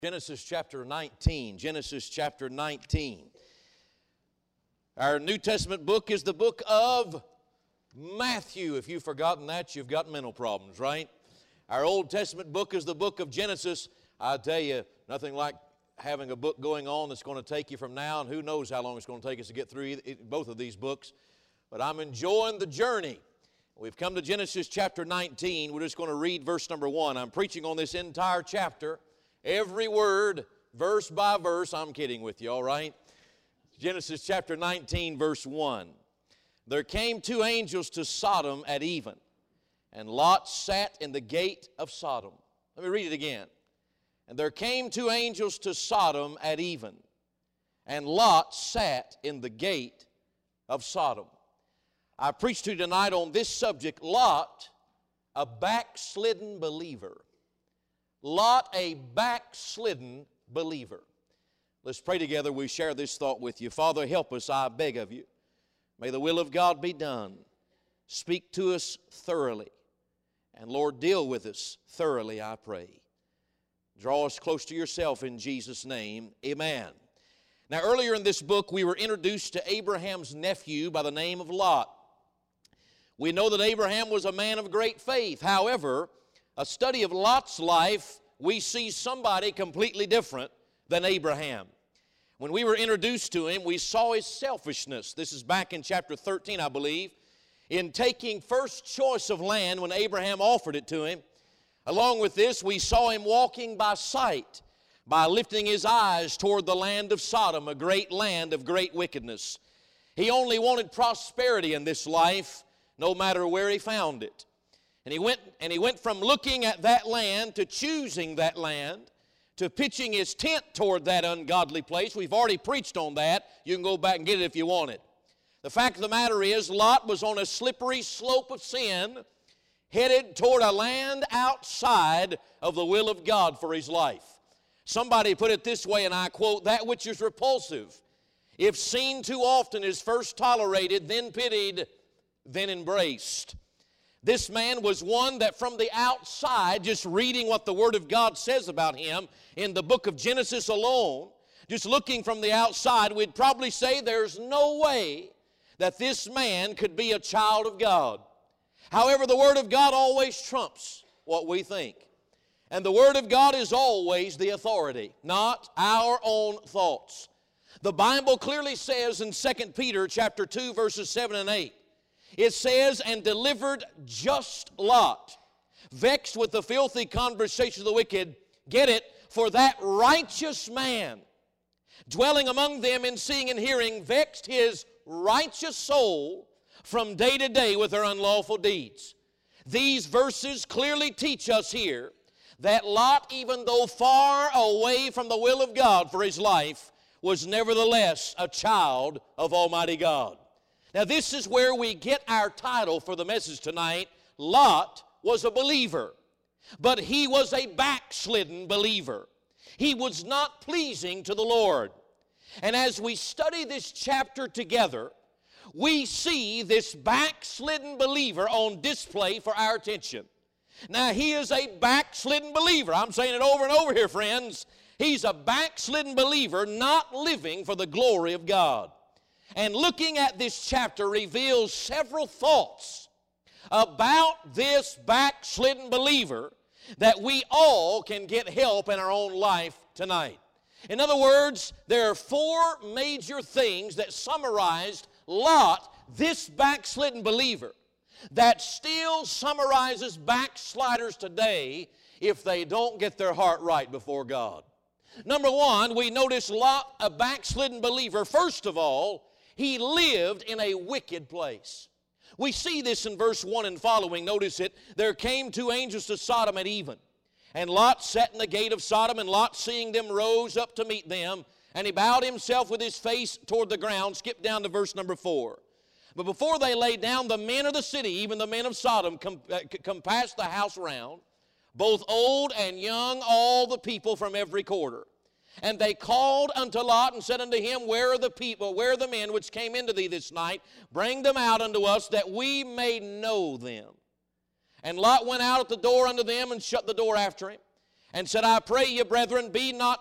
Genesis chapter 19. Genesis chapter 19. Our New Testament book is the book of Matthew. If you've forgotten that, you've got mental problems, right? Our Old Testament book is the book of Genesis. I tell you, nothing like having a book going on that's going to take you from now, and who knows how long it's going to take us to get through both of these books. But I'm enjoying the journey. We've come to Genesis chapter 19. We're just going to read verse number 1. I'm preaching on this entire chapter. Every word, verse by verse. I'm kidding with you, all right? Genesis chapter 19, verse 1. There came two angels to Sodom at even, and Lot sat in the gate of Sodom. Let me read it again. And there came two angels to Sodom at even, and Lot sat in the gate of Sodom. I preach to you tonight on this subject, Lot, a backslidden believer. Lot, a backslidden believer. Let's pray together. We share this thought with you. Father, help us, I beg of you. May the will of God be done. Speak to us thoroughly. And Lord, deal with us thoroughly, I pray. Draw us close to yourself in Jesus' name. Amen. Now, earlier in this book, we were introduced to Abraham's nephew by the name of Lot. We know that Abraham was a man of great faith. However, a study of Lot's life, we see somebody completely different than Abraham. When we were introduced to him, we saw his selfishness. This is back in chapter 13, I believe. In taking first choice of land when Abraham offered it to him. Along with this, we saw him walking by sight, by lifting his eyes toward the land of Sodom, a great land of great wickedness. He only wanted prosperity in this life, no matter where he found it. And he went from looking at that land to choosing that land to pitching his tent toward that ungodly place. We've already preached on that. You can go back and get it if you want it. The fact of the matter is, Lot was on a slippery slope of sin, headed toward a land outside of the will of God for his life. Somebody put it this way, and I quote, "That which is repulsive, if seen too often, is first tolerated, then pitied, then embraced." This man was one that from the outside, just reading what the Word of God says about him in the book of Genesis alone, just looking from the outside, we'd probably say there's no way that this man could be a child of God. However, the Word of God always trumps what we think. And the Word of God is always the authority, not our own thoughts. The Bible clearly says in 2 Peter chapter 2, verses 7 and 8, it says, "And delivered just Lot, vexed with the filthy conversation of the wicked, get it, for that righteous man, dwelling among them in seeing and hearing, vexed his righteous soul from day to day with their unlawful deeds." These verses clearly teach us here that Lot, even though far away from the will of God for his life, was nevertheless a child of Almighty God. Now, this is where we get our title for the message tonight. Lot was a believer, but he was a backslidden believer. He was not pleasing to the Lord. And as we study this chapter together, we see this backslidden believer on display for our attention. Now, he is a backslidden believer. I'm saying it over and over here, friends. He's a backslidden believer, not living for the glory of God. And looking at this chapter reveals several thoughts about this backslidden believer that we all can get help in our own life tonight. In other words, there are four major things that summarized Lot, this backslidden believer, that still summarizes backsliders today if they don't get their heart right before God. Number one, we notice Lot, a backslidden believer. First of all, he lived in a wicked place. We see this in verse 1 and following. Notice it. There came two angels to Sodom at even, and Lot sat in the gate of Sodom, and Lot, seeing them, rose up to meet them, and he bowed himself with his face toward the ground. Skip down to verse number 4. But before they lay down, the men of the city, even the men of Sodom, compassed the house round, both old and young, all the people from every quarter. And they called unto Lot and said unto him, Where are the people, where are the men which came into thee this night? Bring them out unto us, that we may know them. And Lot went out at the door unto them and shut the door after him. and said, I pray you, brethren,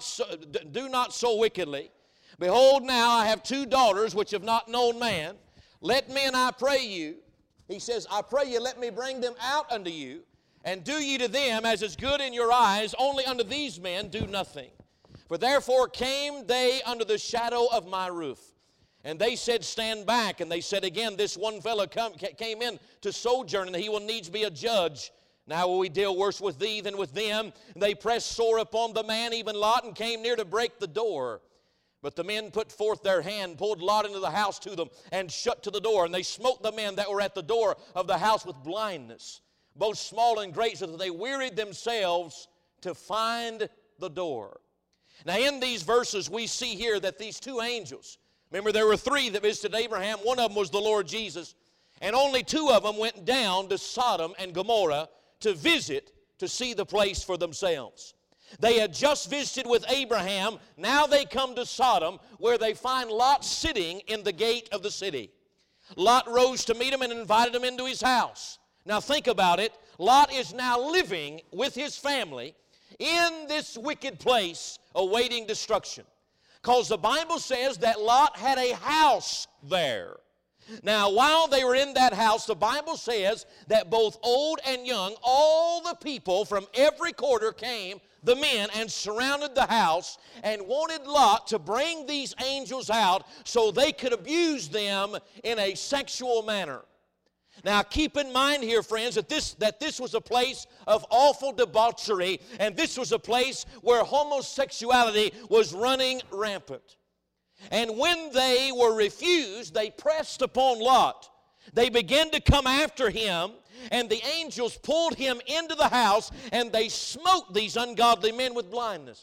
do not so wickedly. Behold, now I have 2 daughters which have not known man. Let me, and I pray you, he says, I pray you, let me bring them out unto you, and do ye to them as is good in your eyes, only unto these men do nothing. For therefore came they under the shadow of my roof. And they said, stand back. And they said again, this one fellow came in to sojourn, and he will needs be a judge. Now will we deal worse with thee than with them? And they pressed sore upon the man, even Lot, and came near to break the door. But the men put forth their hand, pulled Lot into the house to them, and shut to the door. And they smote the men that were at the door of the house with blindness, both small and great, so that they wearied themselves to find the door. Now in these verses we see here that these 2 angels, remember there were 3 that visited Abraham. One of them was the Lord Jesus. And only 2 of them went down to Sodom and Gomorrah to visit, to see the place for themselves. They had just visited with Abraham. Now they come to Sodom, where they find Lot sitting in the gate of the city. Lot rose to meet him and invited him into his house. Now think about it. Lot is now living with his family in this wicked place awaiting destruction. Because the Bible says that Lot had a house there. Now, while they were in that house, the Bible says that both old and young, all the people from every quarter came, the men, and surrounded the house and wanted Lot to bring these angels out so they could abuse them in a sexual manner. Now, keep in mind here, friends, that this was a place of awful debauchery, and this was a place where homosexuality was running rampant. And when they were refused, they pressed upon Lot. They began to come after him, and the angels pulled him into the house, and they smote these ungodly men with blindness.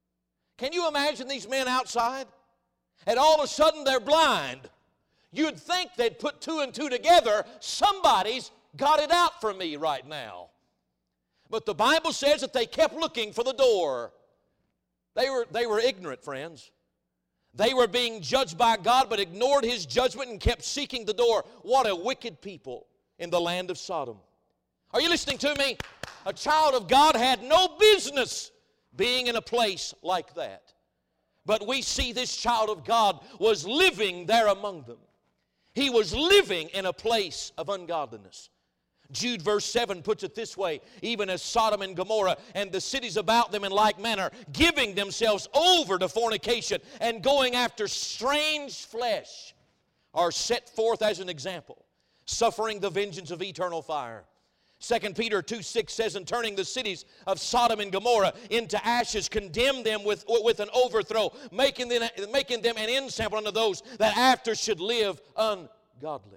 Can you imagine these men outside? And all of a sudden they're blind. You'd think they'd put 2 and 2 together. Somebody's got it out for me right now. But the Bible says that they kept looking for the door. They were ignorant, friends. They were being judged by God, but ignored His judgment and kept seeking the door. What a wicked people in the land of Sodom. Are you listening to me? A child of God had no business being in a place like that. But we see this child of God was living there among them. He was living in a place of ungodliness. Jude verse 7 puts it this way, even as Sodom and Gomorrah and the cities about them in like manner, giving themselves over to fornication and going after strange flesh, are set forth as an example, suffering the vengeance of eternal fire. 2 Peter 2:6 says, and turning the cities of Sodom and Gomorrah into ashes, condemn them with an overthrow, making them an ensample unto those that after should live ungodly.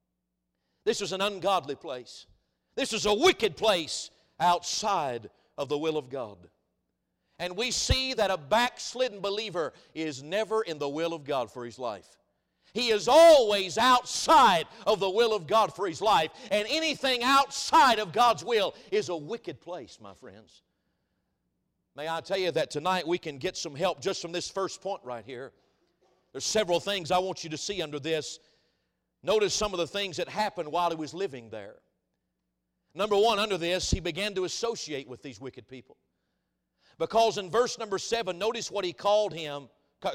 This was an ungodly place. This was a wicked place outside of the will of God. And we see that a backslidden believer is never in the will of God for his life. He is always outside of the will of God for his life. And anything outside of God's will is a wicked place, my friends. May I tell you that tonight we can get some help just from this first point right here. There's several things I want you to see under this. Notice some of the things that happened while he was living there. Number 1, under this, he began to associate with these wicked people. Because in verse number 7, notice what he called them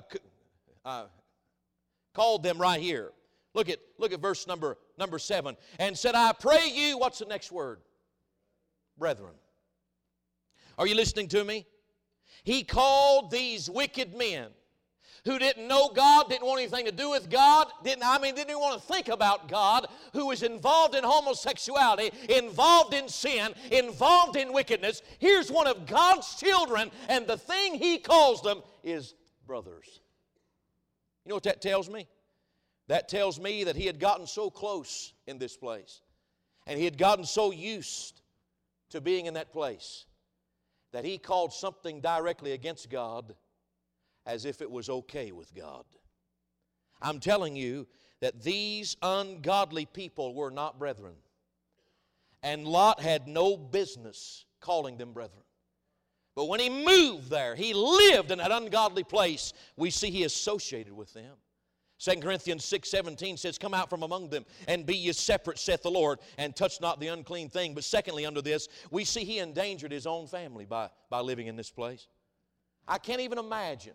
right here. Look at verse number 7. And said, I pray you, what's the next word? Brethren. Are you listening to me? He called these wicked men who didn't know God, didn't want anything to do with God, didn't even want to think about God, who was involved in homosexuality, involved in sin, involved in wickedness. Here's one of God's children, and the thing He calls them is brothers. You know what that tells me? That tells me that he had gotten so close in this place, and he had gotten so used to being in that place, that he called something directly against God as if it was okay with God. I'm telling you that these ungodly people were not brethren. And Lot had no business calling them brethren. But when he moved there, he lived in that ungodly place, we see he associated with them. 2 Corinthians 6:17 says, come out from among them and be ye separate, saith the Lord, and touch not the unclean thing. But secondly, under this, we see he endangered his own family by living in this place. I can't even imagine.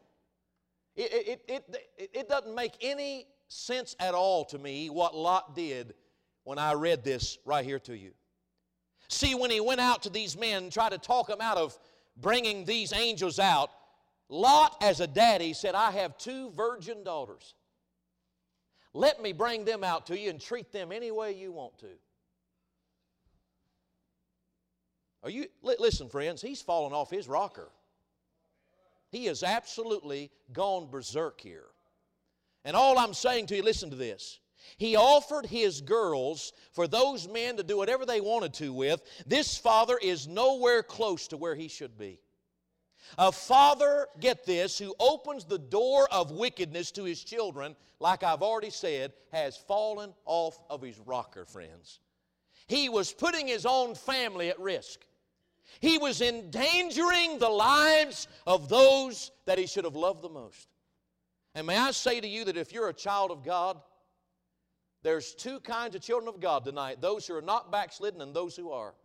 It doesn't make any sense at all to me what Lot did when I read this right here to you. See, when he went out to these men and tried to talk them out of bringing these angels out, Lot, as a daddy, said, I have 2 virgin daughters. Let me bring them out to you and treat them any way you want to. Listen, friends, he's fallen off his rocker. He has absolutely gone berserk here. And all I'm saying to you, listen to this. He offered his girls for those men to do whatever they wanted to with. This father is nowhere close to where he should be. A father, get this, who opens the door of wickedness to his children, like I've already said, has fallen off of his rocker, friends. He was putting his own family at risk. He was endangering the lives of those that he should have loved the most. And may I say to you that if you're a child of God, there's 2 kinds of children of God tonight, those who are not backslidden and those who are.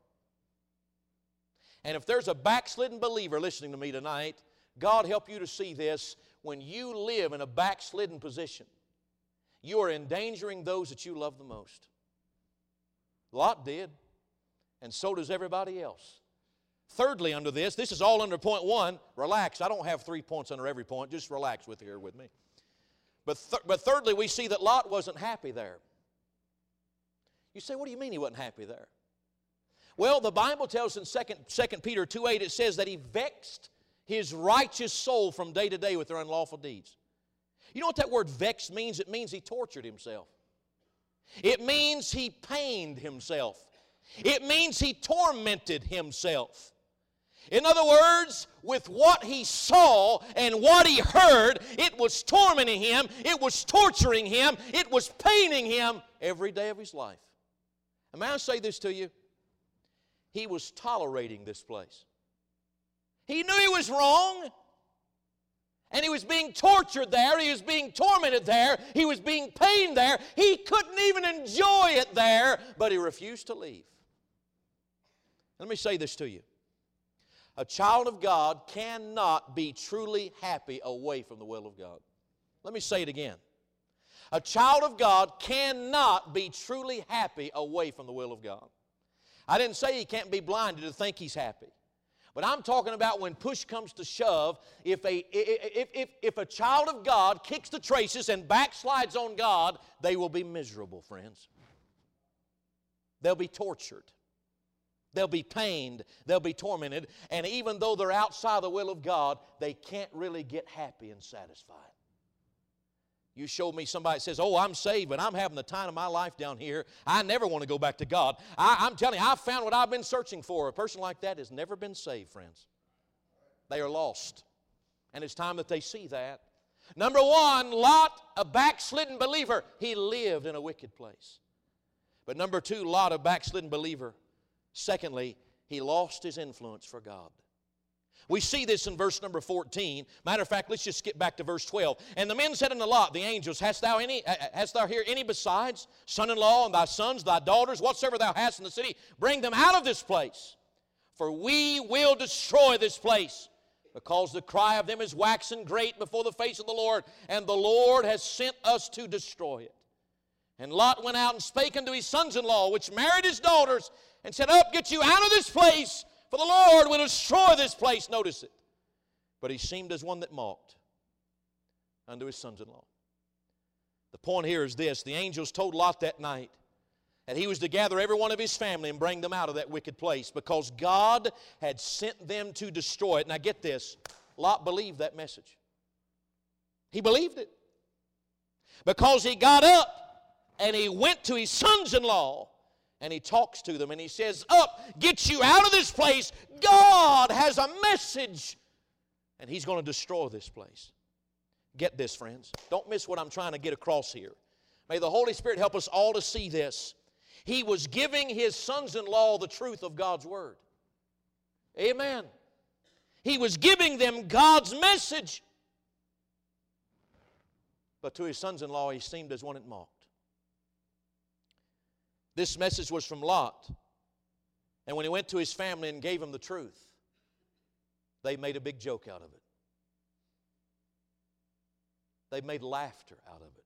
And if there's a backslidden believer listening to me tonight, God help you to see this. When you live in a backslidden position, you are endangering those that you love the most. Lot did, and so does everybody else. Thirdly, under this is all under point 1. Relax. I don't have 3 points under every point. Just relax with me. But thirdly, we see that Lot wasn't happy there. You say, what do you mean he wasn't happy there? Well, the Bible tells in 2 Peter 2:8, it says that he vexed his righteous soul from day to day with their unlawful deeds. You know what that word vexed means? It means he tortured himself. It means he pained himself. It means he tormented himself. In other words, with what he saw and what he heard, it was tormenting him, it was torturing him, it was paining him every day of his life. And may I say this to you? He was tolerating this place. He knew he was wrong, and he was being tortured there, he was being tormented there, he was being pained there. He couldn't even enjoy it there, but he refused to leave. Let me say this to you. A child of God cannot be truly happy away from the will of God. Let me say it again. A child of God cannot be truly happy away from the will of God. I didn't say he can't be blinded to think he's happy. But I'm talking about when push comes to shove, if a child of God kicks the traces and backslides on God, they will be miserable, friends. They'll be tortured. They'll be pained. They'll be tormented. And even though they're outside the will of God, they can't really get happy and satisfied. You show me somebody that says, oh, I'm saved, but I'm having the time of my life down here. I never want to go back to God. I'm telling you, I found what I've been searching for. A person like that has never been saved, friends. They are lost. And it's time that they see that. Number 1, Lot, a backslidden believer, he lived in a wicked place. But number 2, Lot, a backslidden believer, secondly, he lost his influence for God. We see this in verse number 14. Matter of fact, let's just skip back to verse 12. And the men said unto Lot, the angels, hast thou here any besides son-in-law and thy sons, thy daughters, whatsoever thou hast in the city? Bring them out of this place, for we will destroy this place, because the cry of them is waxen great before the face of the Lord, and the Lord has sent us to destroy it. And Lot went out and spake unto his sons-in-law, which married his daughters, and said, Up, get you out of this place, for the Lord will destroy this place. Notice it. But he seemed as one that mocked unto his sons-in-law. The point here is this. The angels told Lot that night that he was to gather every one of his family and bring them out of that wicked place, because God had sent them to destroy it. Now get this. Lot believed that message. He believed it. Because he got up and he went to his sons-in-law and he talks to them and he says, Up, get you out of this place. God has a message and he's going to destroy this place. Get this, friends. Don't miss what I'm trying to get across here. May the Holy Spirit help us all to see this. He was giving his sons-in-law the truth of God's Word. Amen. He was giving them God's message. But to his sons-in-law, he seemed as one that mocked. This message was from Lot. And when he went to his family and gave them the truth, they made a big joke out of it. They made laughter out of it.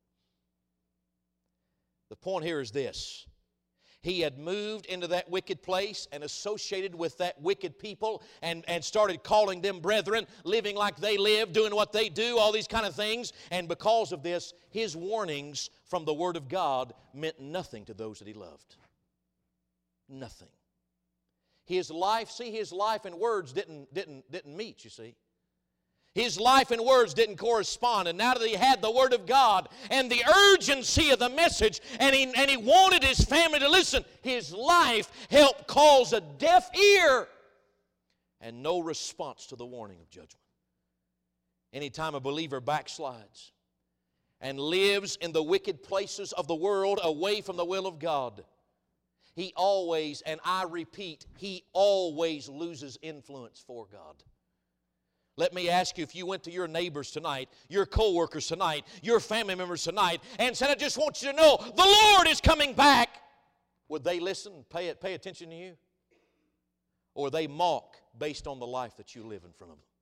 The point here is this. He had moved into that wicked place and associated with that wicked people and started calling them brethren, living like they live, doing what they do, all these kind of things. And because of this, his warnings from the Word of God meant nothing to those that he loved. Nothing. His life, his life and words didn't meet, you see. His life and words didn't correspond. And now that he had the Word of God and the urgency of the message, and he wanted his family to listen, his life helped cause a deaf ear and no response to the warning of judgment. Anytime a believer backslides and lives in the wicked places of the world away from the will of God, he always, and I repeat, he always loses influence for God. Let me ask you, if you went to your neighbors tonight, your co-workers tonight, your family members tonight, and said, I just want you to know, the Lord is coming back, would they listen, pay attention to you? Or they mock based on the life that you live in front of them?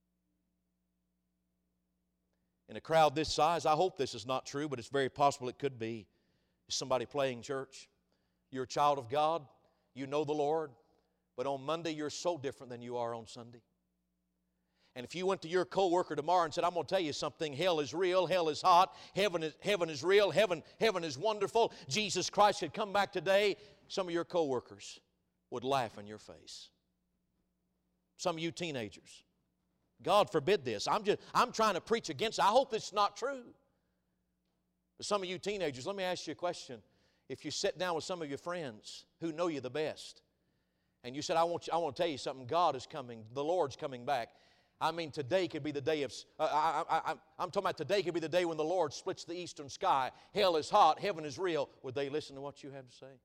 In a crowd this size, I hope this is not true, but it's very possible it could be. Is somebody playing church? You're a child of God, you know the Lord, but on Monday you're so different than you are on Sunday. And if you went to your co-worker tomorrow and said, I'm going to tell you something, hell is real, hell is hot, heaven is real, heaven is wonderful, Jesus Christ had come back today, some of your co-workers would laugh in your face. Some of you teenagers. God forbid this. I'm trying to preach against it. I hope it's not true. But some of you teenagers, let me ask you a question. If you sit down with some of your friends who know you the best, and you said, I want to tell you something, God is coming, the Lord's coming back. I mean, today could be the day of, I'm talking about today could be the day when the Lord splits the eastern sky. Hell is hot, heaven is real. Would they listen to what you have to say?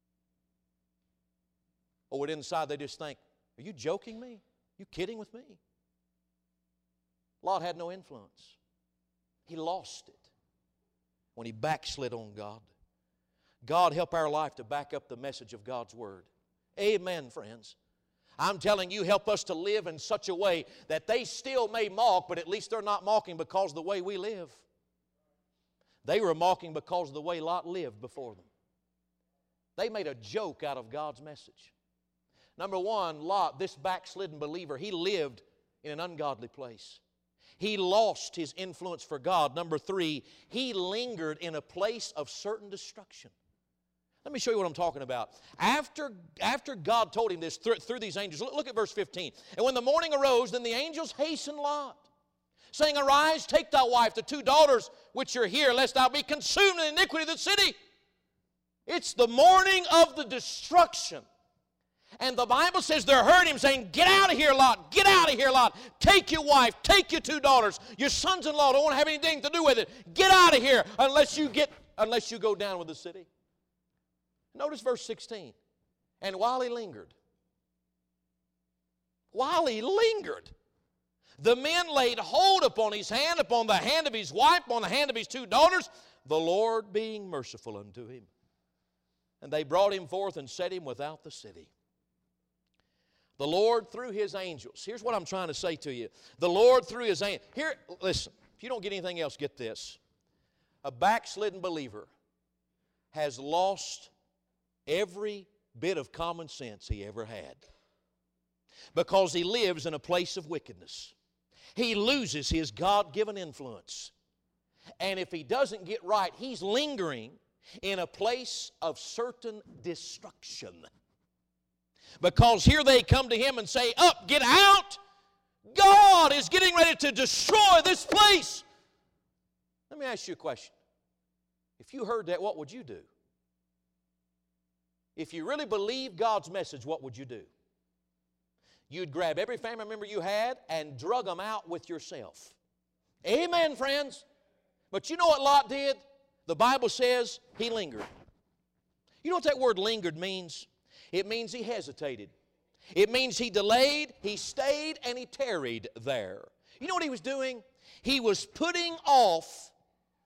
Or would inside they just think, are you joking me? You kidding with me? Lot had no influence. He lost it when he backslid on God. God help our life to back up the message of God's Word. Amen, friends. I'm telling you, help us to live in such a way that they still may mock, but at least they're not mocking because of the way we live. They were mocking because of the way Lot lived before them. They made a joke out of God's message. Number one, Lot, this backslidden believer, he lived in an ungodly place. He lost his influence for God. Number three, he lingered in a place of certain destruction. Let me show you what I'm talking about. After God told him this through these angels, look at verse 15. And when the morning arose, then the angels hastened Lot, saying, Arise, take thy wife, the 2 daughters which are here, lest thou be consumed in the iniquity of the city. It's the morning of the destruction. And the Bible says they heard him saying, Get out of here, Lot. Get out of here, Lot. Take your wife. Take your 2 daughters. Your sons-in-law don't want to have anything to do with it. Get out of here unless you go down with the city. Notice verse 16. And while he lingered, the men laid hold upon his hand, upon the hand of his wife, upon the hand of his 2 daughters, the Lord being merciful unto him. And they brought him forth and set him without the city. The Lord through His angels. Here's what I'm trying to say to you. The Lord through His angels. Here, listen, if you don't get anything else, get this. A backslidden believer has lost every bit of common sense he ever had, because he lives in a place of wickedness. He loses his God-given influence. And if he doesn't get right, he's lingering in a place of certain destruction. Because here they come to him and say, Up, get out! God is getting ready to destroy this place. Let me ask you a question. If you heard that, what would you do? If you really believe God's message, what would you do? You'd grab every family member you had and drug them out with yourself. Amen, friends? But you know what Lot did? The Bible says he lingered. You know what that word lingered means? It means he hesitated. It means he delayed, he stayed, and he tarried there. You know what he was doing? He was putting off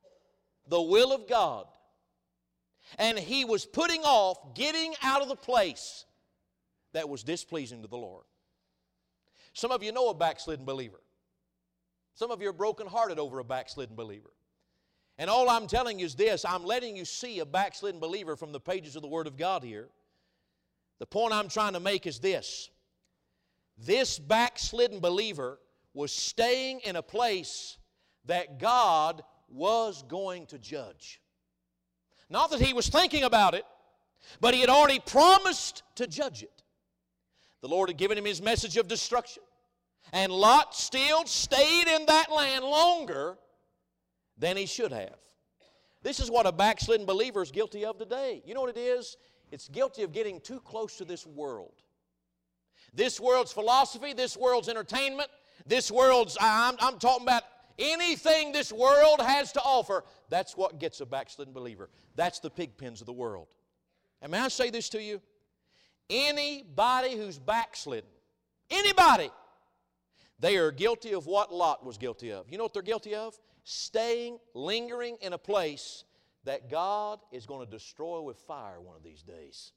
the will of God. And he was putting off getting out of the place that was displeasing to the Lord. Some of you know a backslidden believer. Some of you are brokenhearted over a backslidden believer. And all I'm telling you is this, I'm letting you see a backslidden believer from the pages of the Word of God here. The point I'm trying to make is this. This backslidden believer was staying in a place that God was going to judge. Not that he was thinking about it, but he had already promised to judge it. The Lord had given him his message of destruction. And Lot still stayed in that land longer than he should have. This is what a backslidden believer is guilty of today. You know what it is? It's guilty of getting too close to this world. This world's philosophy, this world's entertainment, this world's, I'm talking about anything this world has to offer. That's what gets a backslidden believer. That's the pig pens of the world. And may I say this to you? Anybody who's backslidden, anybody, they are guilty of what Lot was guilty of. You know what they're guilty of? Staying, lingering in a place that God is going to destroy with fire one of these days.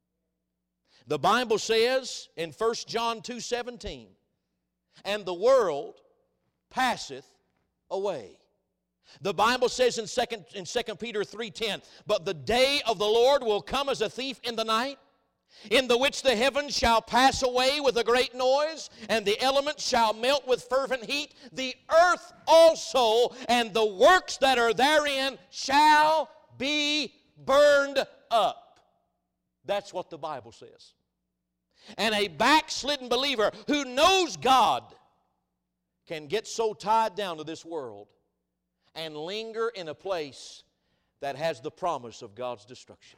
The Bible says in 1 John 2:17, and the world passeth away. The Bible says in 2 Peter 3:10, but the day of the Lord will come as a thief in the night, in the which the heavens shall pass away with a great noise, and the elements shall melt with fervent heat. The earth also and the works that are therein shall be burned up. That's what the Bible says. And a backslidden believer who knows God can get so tied down to this world and linger in a place that has the promise of God's destruction.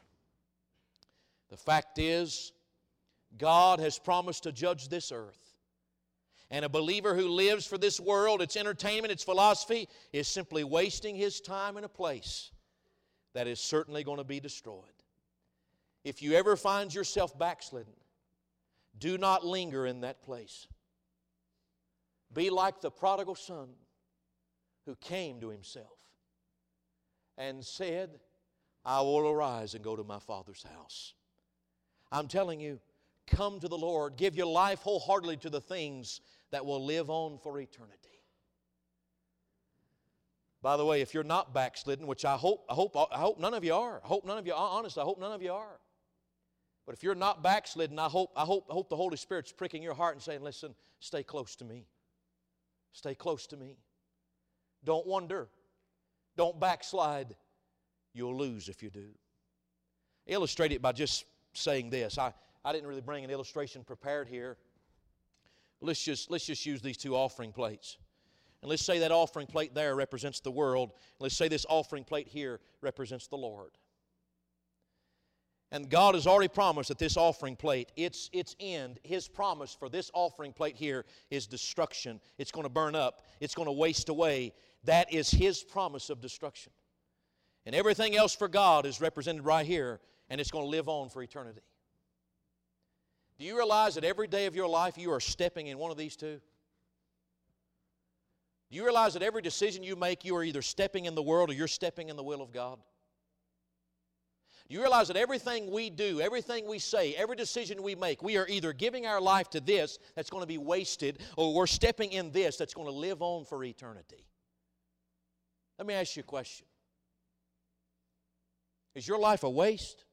The fact is, God has promised to judge this earth. And a believer who lives for this world, its entertainment, its philosophy, is simply wasting his time in a place that is certainly going to be destroyed. If you ever find yourself backslidden, do not linger in that place. Be like the prodigal son who came to himself and said, I will arise and go to my father's house. I'm telling you, come to the Lord. Give your life wholeheartedly to the things that will live on for eternity. By the way, if you're not backslidden, which I hope none of you are. I hope none of you are. Honest, I hope none of you are. But if you're not backslidden, I hope the Holy Spirit's pricking your heart and saying, listen, stay close to me. Stay close to me. Don't wander. Don't backslide. You'll lose if you do. Illustrate it by just saying this. I didn't really bring an illustration prepared here. Let's just use these two offering plates. And let's say that offering plate there represents the world. Let's say this offering plate here represents the Lord. And God has already promised that this offering plate, its end, His promise for this offering plate here is destruction. It's going to burn up. It's going to waste away. That is His promise of destruction. And everything else for God is represented right here, and it's going to live on for eternity. Do you realize that every day of your life you are stepping in one of these two? Do you realize that every decision you make, you are either stepping in the world or you're stepping in the will of God? Do you realize that everything we do, everything we say, every decision we make, we are either giving our life to this that's going to be wasted, or we're stepping in this that's going to live on for eternity? Let me ask you a question. Is your life a waste?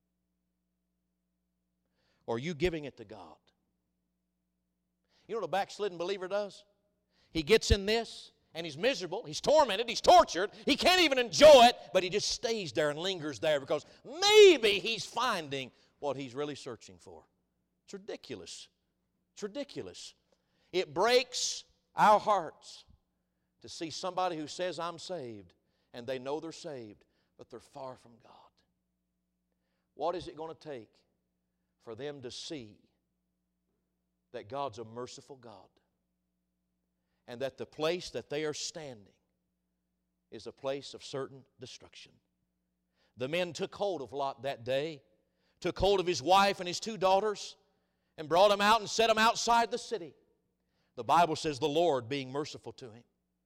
Or are you giving it to God? You know what a backslidden believer does? He gets in this, and he's miserable, he's tormented, he's tortured, he can't even enjoy it, but he just stays there and lingers there because maybe he's finding what he's really searching for. It's ridiculous. It's ridiculous. It breaks our hearts to see somebody who says, I'm saved, and they know they're saved, but they're far from God. What is it going to take for them to see that God's a merciful God, and that the place that they are standing is a place of certain destruction? The men took hold of Lot that day, took hold of his wife and his 2 daughters, and brought them out and set them outside the city. The Bible says the Lord being merciful to him.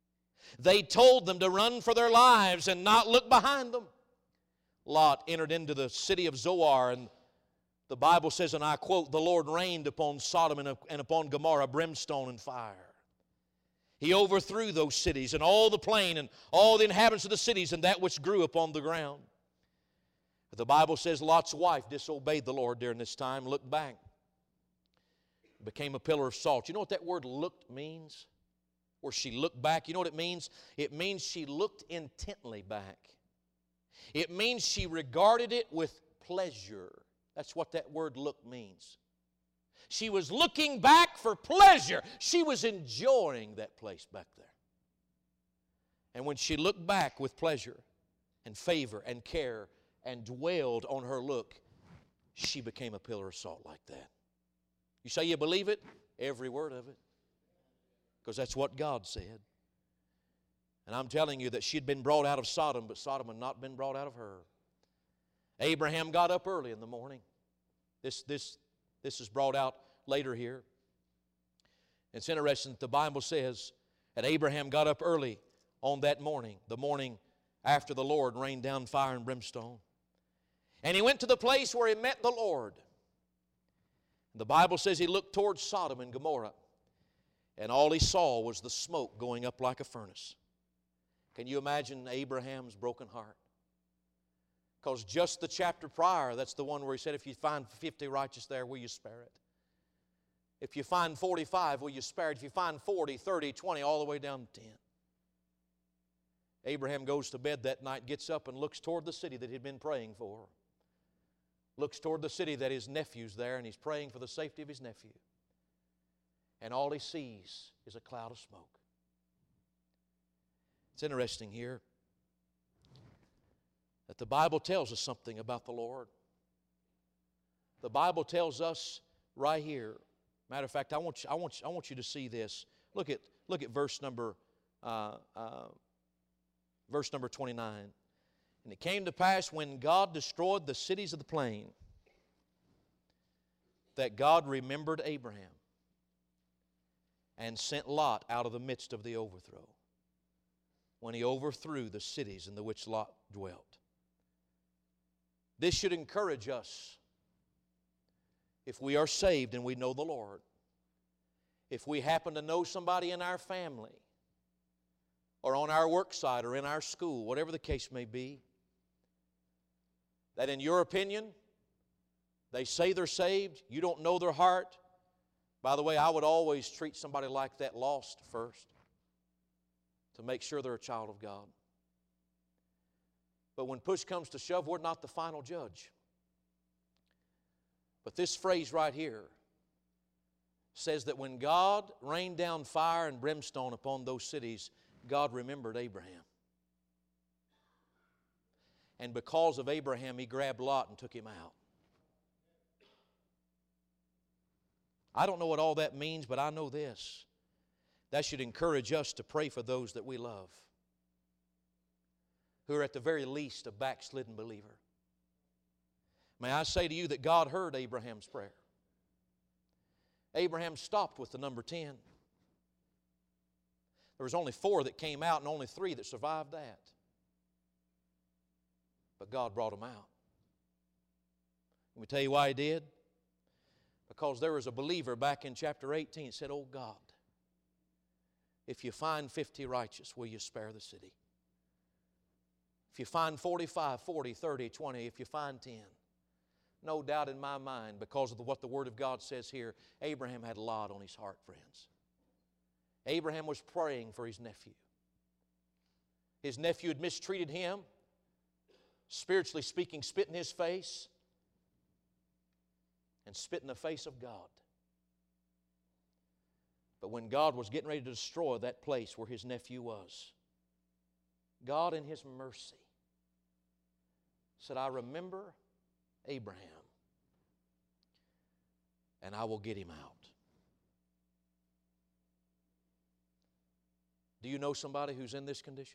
They told them to run for their lives and not look behind them. Lot entered into the city of Zoar, and the Bible says, and I quote, "The Lord rained upon Sodom and upon Gomorrah brimstone and fire." He overthrew those cities and all the plain and all the inhabitants of the cities and that which grew upon the ground. But the Bible says Lot's wife disobeyed the Lord during this time, looked back, became a pillar of salt. You know what that word "looked" means? Or she looked back. You know what it means? It means she looked intently back. It means she regarded it with pleasure. That's what that word "look" means. She was looking back for pleasure. She was enjoying that place back there. And when she looked back with pleasure and favor and care and dwelled on her look, she became a pillar of salt like that. You say you believe it? Every word of it. Because that's what God said. And I'm telling you that she'd been brought out of Sodom, but Sodom had not been brought out of her. Abraham got up early in the morning. This is brought out later here. It's interesting that the Bible says that Abraham got up early on that morning, the morning after the Lord rained down fire and brimstone. And he went to the place where he met the Lord. The Bible says he looked towards Sodom and Gomorrah, and all he saw was the smoke going up like a furnace. Can you imagine Abraham's broken heart? Because just the chapter prior, that's the one where he said, if you find 50 righteous there, will you spare it? If you find 45, will you spare it? If you find 40, 30, 20, all the way down to 10. Abraham goes to bed that night, gets up and looks toward the city that he'd been praying for. Looks toward the city that his nephew's there, and he's praying for the safety of his nephew. And all he sees is a cloud of smoke. It's interesting here that the Bible tells us something about the Lord. The Bible tells us right here. Matter of fact, I want you to see this. Look at verse number 29. And it came to pass when God destroyed the cities of the plain that God remembered Abraham and sent Lot out of the midst of the overthrow, when he overthrew the cities in the which Lot dwelt. This should encourage us if we are saved and we know the Lord. If we happen to know somebody in our family or on our work site or in our school, whatever the case may be, that in your opinion, they say they're saved, you don't know their heart. By the way, I would always treat somebody like that lost first to make sure they're a child of God. But when push comes to shove, we're not the final judge. But this phrase right here says that when God rained down fire and brimstone upon those cities, God remembered Abraham. And because of Abraham, he grabbed Lot and took him out. I don't know what all that means, but I know this. That should encourage us to pray for those that we love, who are at the very least a backslidden believer. May I say to you that God heard Abraham's prayer. Abraham stopped with the number 10. There was only 4 that came out and only 3 that survived that. But God brought them out. Let me tell you why He did. Because there was a believer back in chapter 18 that said, "Oh God, if you find 50 righteous, will you spare the city? If you find 45, 40, 30, 20, if you find 10. No doubt in my mind, because of what the Word of God says here, Abraham had Lot on his heart, friends. Abraham was praying for his nephew. His nephew had mistreated him, spiritually speaking, spit in his face, and spit in the face of God. But when God was getting ready to destroy that place where his nephew was, God in His mercy said, "I remember Abraham, and I will get him out." Do you know somebody who's in this condition?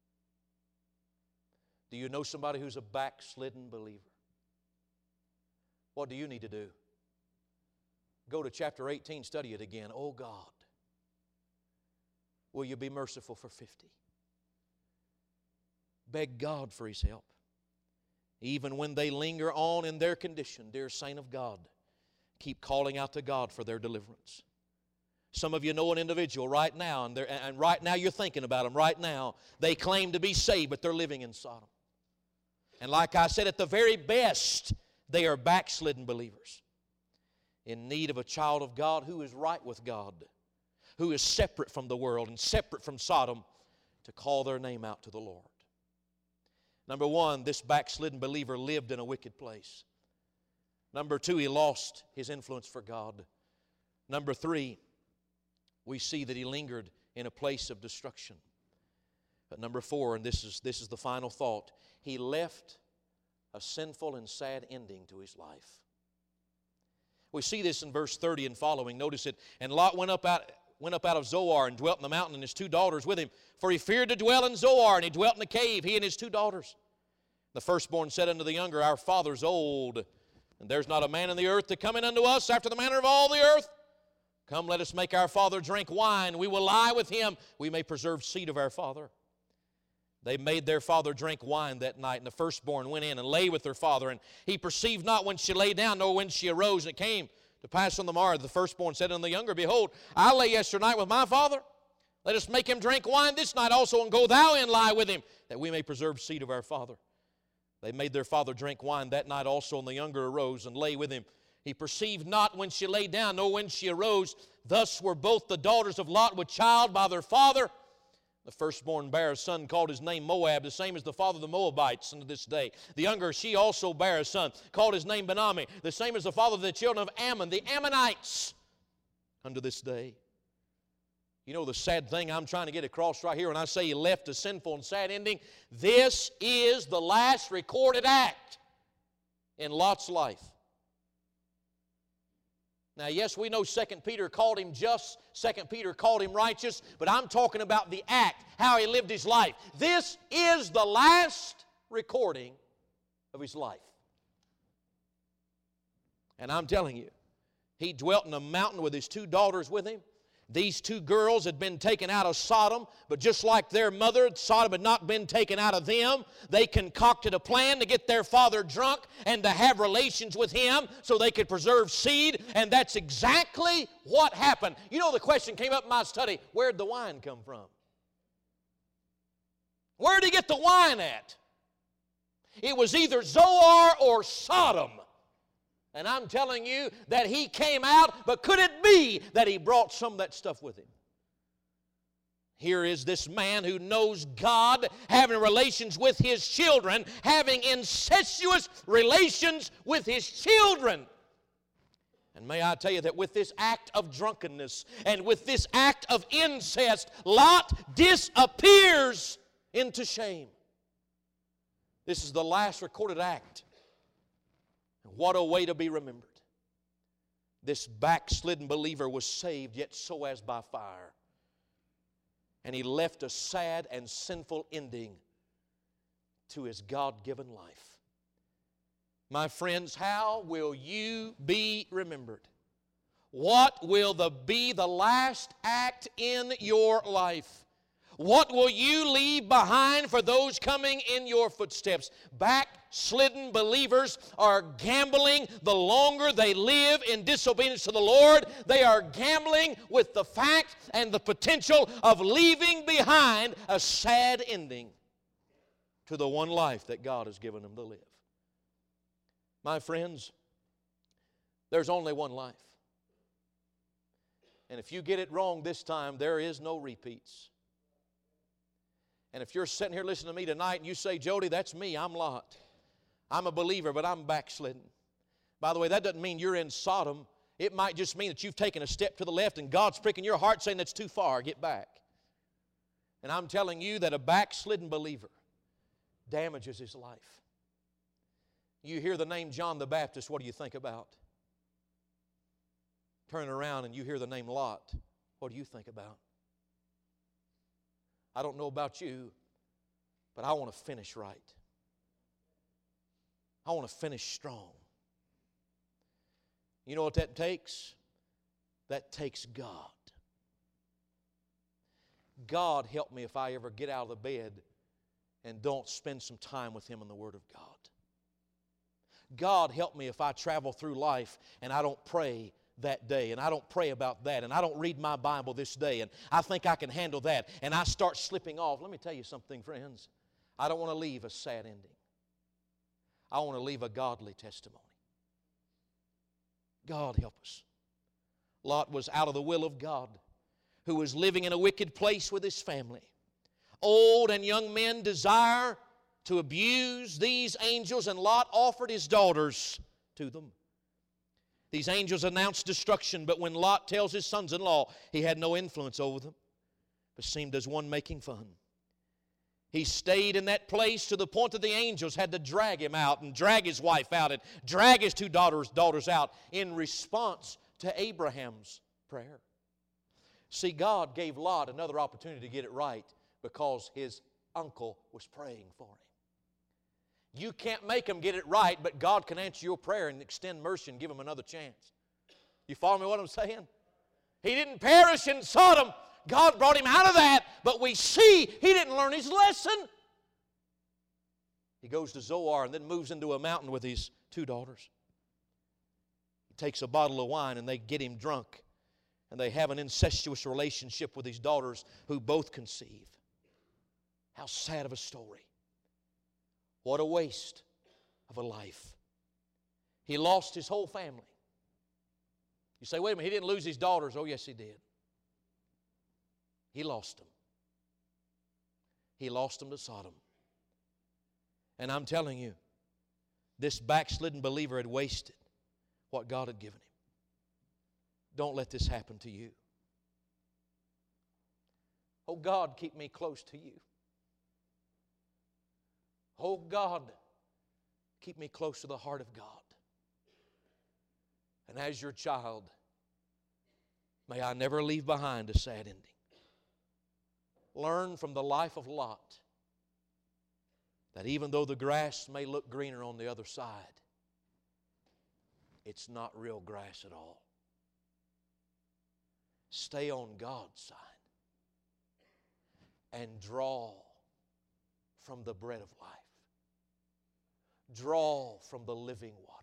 Do you know somebody who's a backslidden believer? What do you need to do? Go to chapter 18, study it again. Oh God, will you be merciful for 50? Beg God for His help. Even when they linger on in their condition, dear saint of God, keep calling out to God for their deliverance. Some of you know an individual right now, and right now you're thinking about them. Right now, they claim to be saved, but they're living in Sodom. And like I said, at the very best, they are backslidden believers in need of a child of God who is right with God, who is separate from the world and separate from Sodom, to call their name out to the Lord. Number one, this backslidden believer lived in a wicked place. Number two, he lost his influence for God. Number three, we see that he lingered in a place of destruction. But number four, and this is the final thought, he left a sinful and sad ending to his life. We see this in verse 30 and following. Notice it. And Lot went up out of Zoar and dwelt in the mountain, and his 2 daughters with him. For he feared to dwell in Zoar, and he dwelt in a cave, he and his 2 daughters. The firstborn said unto the younger, Our father's old, and there's not a man in the earth to come in unto us after the manner of all the earth. Come, let us make our father drink wine. We will lie with him. We may preserve seed of our father. They made their father drink wine that night, and the firstborn went in and lay with her father. And he perceived not when she lay down, nor when she arose. And it came to pass on the morrow, the firstborn said unto the younger, Behold, I lay yesternight with my father. Let us make him drink wine this night also, and go thou in lie with him, that we may preserve seed of our father. They made their father drink wine that night also, and the younger arose and lay with him. He perceived not when she lay down, nor when she arose. Thus were both the daughters of Lot with child by their father. The firstborn bare a son, called his name Moab, the same as the father of the Moabites unto this day. The younger, she also bare a son, called his name Benami, the same as the father of the children of Ammon, the Ammonites, unto this day. You know the sad thing I'm trying to get across right here when I say he left a sinful and sad ending? This is the last recorded act in Lot's life. Now, yes, we know 2 Peter called him just, 2 Peter called him righteous, but I'm talking about the act, how he lived his life. This is the last recording of his life. And I'm telling you, he dwelt in a mountain with his 2 daughters with him. These 2 girls had been taken out of Sodom, but just like their mother, Sodom had not been taken out of them. They concocted a plan to get their father drunk and to have relations with him so they could preserve seed, and that's exactly what happened. You know, the question came up in my study, where'd the wine come from? Where'd he get the wine at? It was either Zoar or Sodom. And I'm telling you that he came out, but could it be that he brought some of that stuff with him? Here is this man who knows God, having relations with his children, having incestuous relations with his children. And may I tell you that with this act of drunkenness and with this act of incest, Lot disappears into shame. This is the last recorded act. What a way to be remembered. This backslidden believer was saved, yet so as by fire. And he left a sad and sinful ending to his God-given life. My friends, how will you be remembered? What will be the last act in your life? What will you leave behind for those coming in your footsteps? Backslidden believers are gambling the longer they live in disobedience to the Lord. They are gambling with the fact and the potential of leaving behind a sad ending to the one life that God has given them to live. My friends, there's only one life. And if you get it wrong this time, there is no repeats. And if you're sitting here listening to me tonight and you say, Jody, that's me, I'm Lot. I'm a believer, but I'm backslidden. By the way, that doesn't mean you're in Sodom. It might just mean that you've taken a step to the left and God's pricking your heart saying that's too far, get back. And I'm telling you that a backslidden believer damages his life. You hear the name John the Baptist, what do you think about? Turn around and you hear the name Lot, what do you think about? I don't know about you, but I want to finish right. I want to finish strong. You know what that takes? That takes God. God help me if I ever get out of the bed and don't spend some time with Him in the Word of God. God help me if I travel through life and I don't pray that day, and I don't pray about that, and I don't read my Bible this day, and I think I can handle that, and I start slipping off. Let me tell you something, friends. I don't want to leave a sad ending. I want to leave a godly testimony. God help us. Lot was out of the will of God, who was living in a wicked place with his family. Old and young men desire to abuse these angels, and Lot offered his daughters to them. These angels announced destruction, but when Lot tells his sons-in-law, he had no influence over them, but seemed as one making fun. He stayed in that place to the point that the angels had to drag him out and drag his wife out and drag his two daughters out in response to Abraham's prayer. See, God gave Lot another opportunity to get it right because his uncle was praying for him. You can't make them get it right, but God can answer your prayer and extend mercy and give them another chance. You follow me what I'm saying? He didn't perish in Sodom. God brought him out of that, but we see he didn't learn his lesson. He goes to Zoar and then moves into a mountain with his two daughters. He takes a bottle of wine and they get him drunk, and they have an incestuous relationship with his daughters who both conceive. How sad of a story. What a waste of a life. He lost his whole family. You say, wait a minute, he didn't lose his daughters. Oh, yes, he did. He lost them. He lost them to Sodom. And I'm telling you, this backslidden believer had wasted what God had given him. Don't let this happen to you. Oh, God, keep me close to you. Oh, God, keep me close to the heart of God. And as your child, may I never leave behind a sad ending. Learn from the life of Lot that even though the grass may look greener on the other side, it's not real grass at all. Stay on God's side and draw from the bread of life. Draw from the living water.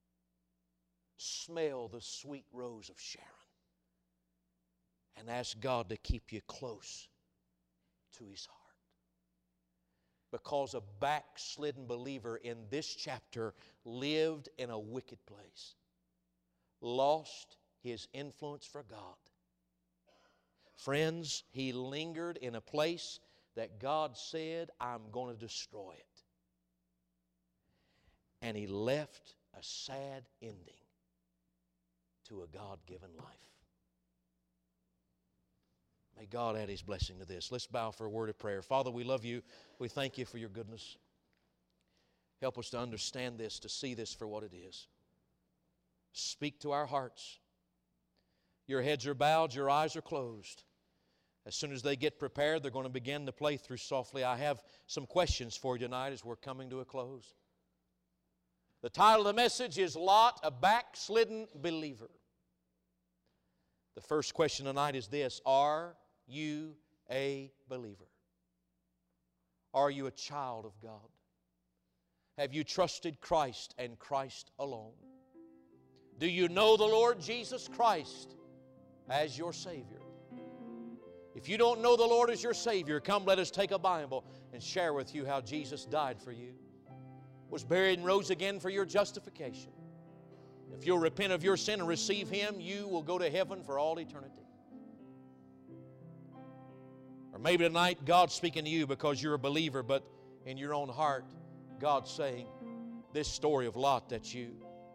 Smell the sweet rose of Sharon. And ask God to keep you close to His heart. Because a backslidden believer in this chapter lived in a wicked place. Lost his influence for God. Friends, he lingered in a place that God said, I'm going to destroy it. And he left a sad ending to a God-given life. May God add His blessing to this. Let's bow for a word of prayer. Father, we love You. We thank You for Your goodness. Help us to understand this, to see this for what it is. Speak to our hearts. Your heads are bowed, your eyes are closed. As soon as they get prepared, they're going to begin to play through softly. I have some questions for you tonight as we're coming to a close. The title of the message is Lot, a Backslidden Believer. The first question tonight is this: are you a believer? Are you a child of God? Have you trusted Christ and Christ alone? Do you know the Lord Jesus Christ as your Savior? If you don't know the Lord as your Savior, come let us take a Bible and share with you how Jesus died for you, was buried and rose again for your justification. If you'll repent of your sin and receive Him, you will go to heaven for all eternity. Or maybe tonight God's speaking to you because you're a believer, but in your own heart, God's saying, this story of Lot, that's you.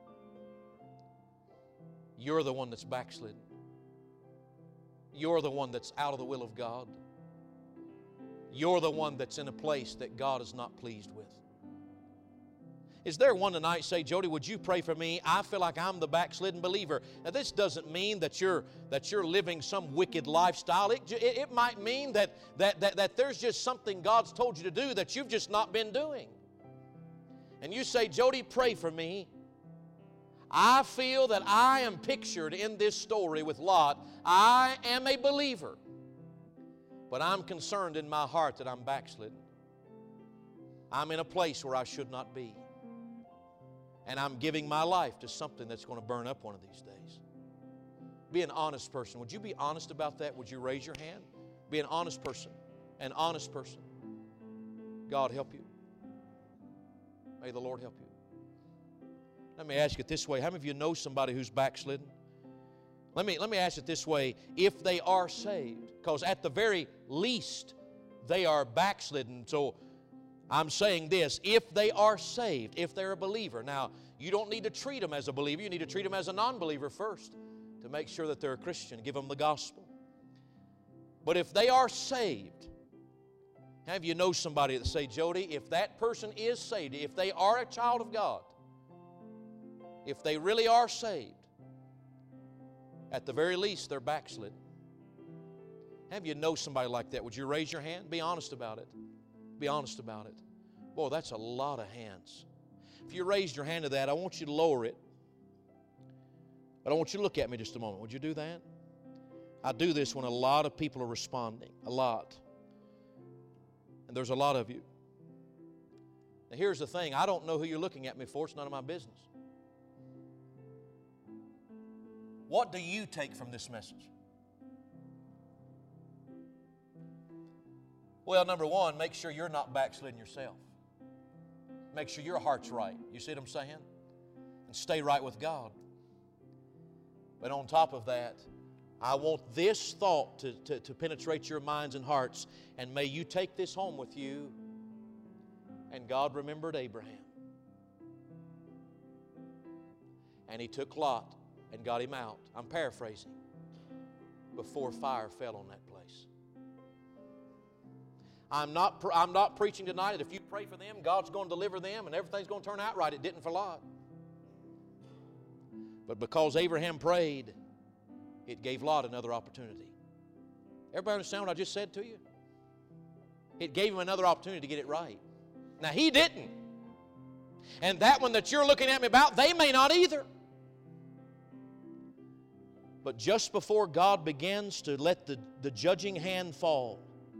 You're the one that's backslidden. You're the one that's out of the will of God. You're the one that's in a place that God is not pleased with. Is there one tonight say, Jody, would you pray for me? I feel like I'm the backslidden believer. Now, this doesn't mean that you're living some wicked lifestyle. It might mean that there's just something God's told you to do that you've just not been doing. And you say, Jody, pray for me. I feel that I am pictured in this story with Lot. I am a believer. But I'm concerned in my heart that I'm backslidden. I'm in a place where I should not be. And I'm giving my life to something that's going to burn up one of these days. Be an honest person. Would you be honest about that? Would you raise your hand? Be an honest person. An honest person. God help you. May the Lord help you. Let me ask it this way. How many of you know somebody who's backslidden? Let me ask it this way. If they are saved, because at the very least they are backslidden. So I'm saying this, if they are saved, if they're a believer. Now, you don't need to treat them as a believer. You need to treat them as a non-believer first to make sure that they're a Christian. Give them the gospel. But if they are saved, have you know somebody that say, Jody, if that person is saved, if they are a child of God, if they really are saved, at the very least they're backslidden. Have you know somebody like that? Would you raise your hand? Be honest about it. Be honest about it. Boy, that's a lot of hands. If you raised your hand to that, I want you to lower it. But I want you to look at me just a moment. Would you do that? I do this when a lot of people are responding. A lot. And there's a lot of you. Now here's the thing. I don't know who you're looking at me for. It's none of my business. What do you take from this message? Well, number one, make sure you're not backsliding yourself. Make sure your heart's right. You see what I'm saying? And stay right with God. But on top of that, I want this thought to penetrate your minds and hearts. And may you take this home with you. And God remembered Abraham. And He took Lot and got him out. I'm paraphrasing. Before fire fell on that place. I'm not preaching tonight that if you pray for them, God's going to deliver them and everything's going to turn out right. It didn't for Lot. But because Abraham prayed, it gave Lot another opportunity. Everybody understand what I just said to you? It gave him another opportunity to get it right. Now, he didn't. And that one that you're looking at me about, they may not either. But just before God begins to let the judging hand fall,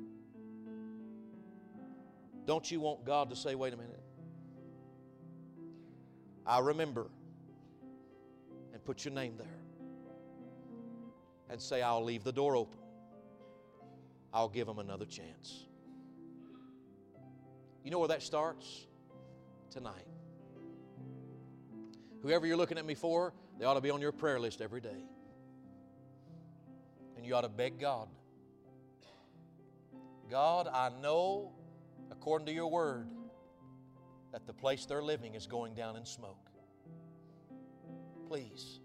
don't you want God to say, wait a minute, I remember, and put your name there, and say, I'll leave the door open. I'll give them another chance. You know where that starts? Tonight. Whoever you're looking at me for, they ought to be on your prayer list every day. And you ought to beg God. God, I know, according to your word, that the place they're living is going down in smoke. Please,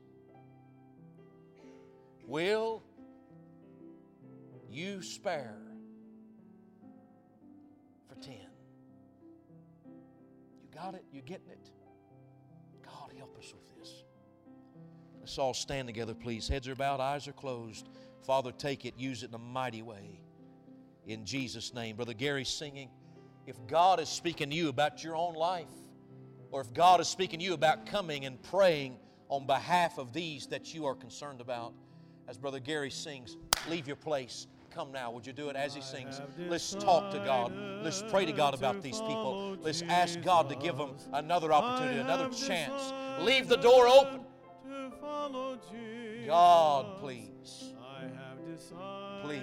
will you spare for 10? You got it? You getting it? God, help us with this. Let's all stand together, please. Heads are bowed, eyes are closed. Father, take it, use it in a mighty way. In Jesus' name. Brother Gary's singing. If God is speaking to you about your own life, or if God is speaking to you about coming and praying on behalf of these that you are concerned about, as Brother Gary sings, leave your place. Come now. Would you do it as he sings? Let's talk to God. Let's pray to God about these people. Let's ask God to give them another opportunity, another chance. Leave the door open. God, please. Please.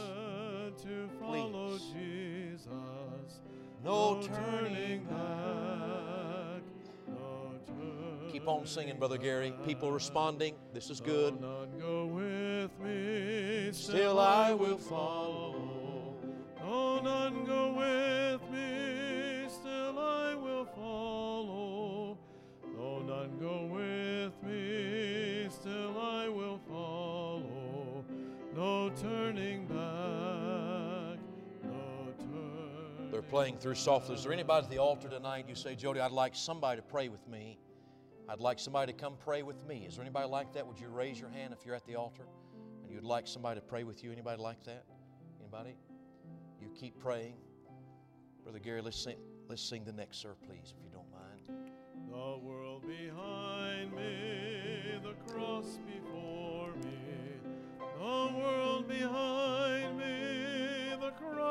Please. No turning back. Keep on singing, Brother Gary. People responding. This is good. Go with me, Still I will follow. Oh, none go with me, still I will follow. Oh, none go with me, still I will follow. No turning back, no turning. They're playing through softly. Is there anybody at the altar tonight? You say, Jody, I'd like somebody to pray with me. I'd like somebody to come pray with me. Is there anybody like that? Would you raise your hand if you're at the altar and you'd like somebody to pray with you? Anybody like that? Anybody? You keep praying. Brother Gary, let's sing the next, sir, please, if you don't mind. The world behind me, the cross before me. The world behind me,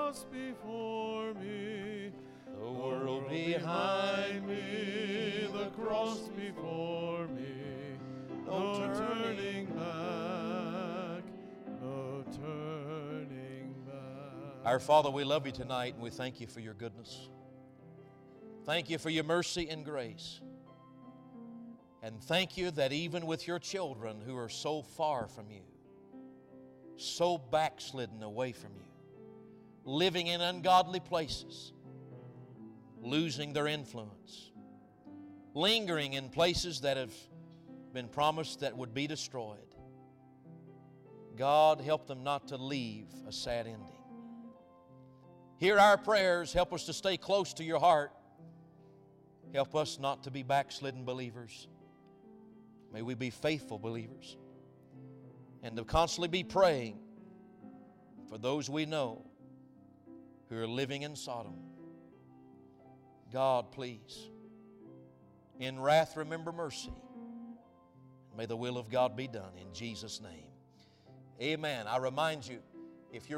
cross before me, The world behind me, the cross before me. No turning back, no turning back. Our Father, we love You tonight, and we thank You for Your goodness. Thank You for Your mercy and grace. And thank You that even with Your children who are so far from You, so backslidden away from You, living in ungodly places, losing their influence, lingering in places that have been promised that would be destroyed. God, help them not to leave a sad ending. Hear our prayers. Help us to stay close to Your heart. Help us not to be backslidden believers. May we be faithful believers, and to constantly be praying for those we know who are living in Sodom. God, please, in wrath remember mercy. May the will of God be done in Jesus' name. Amen. I remind you, if you're